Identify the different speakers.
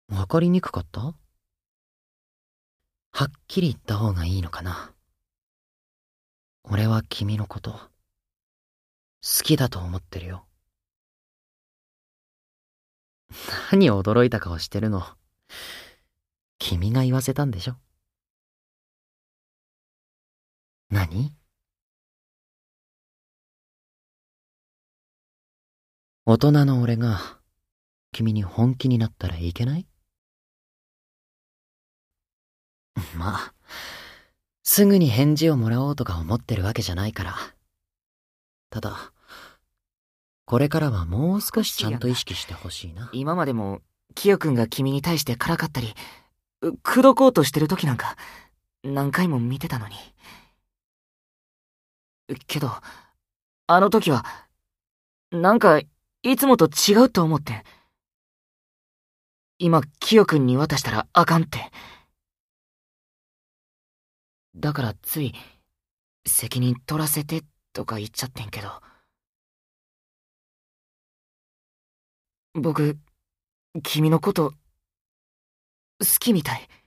Speaker 1: わかりにくかった？はっきり言った方がいいのかな。俺は君のこと、好きだと思ってるよ。何驚いた顔してるの。君が言わせたんでしょ。何？大人の俺が、君に本気になったらいけない？まあ、すぐに返事をもらおうとか思ってるわけじゃないから。ただ、これからはもう少しちゃんと意識してほしいな。
Speaker 2: 今までも、キヨ君が君に対してからかったり、口説こうとしてる時なんか、何回も見てたのに。けど、あの時は、なんか、いつもと違うと思って。今、キヨ君に渡したらあかんって。だからつい、責任取らせてとか言っちゃってんけど。僕、君のこと、好きみたい。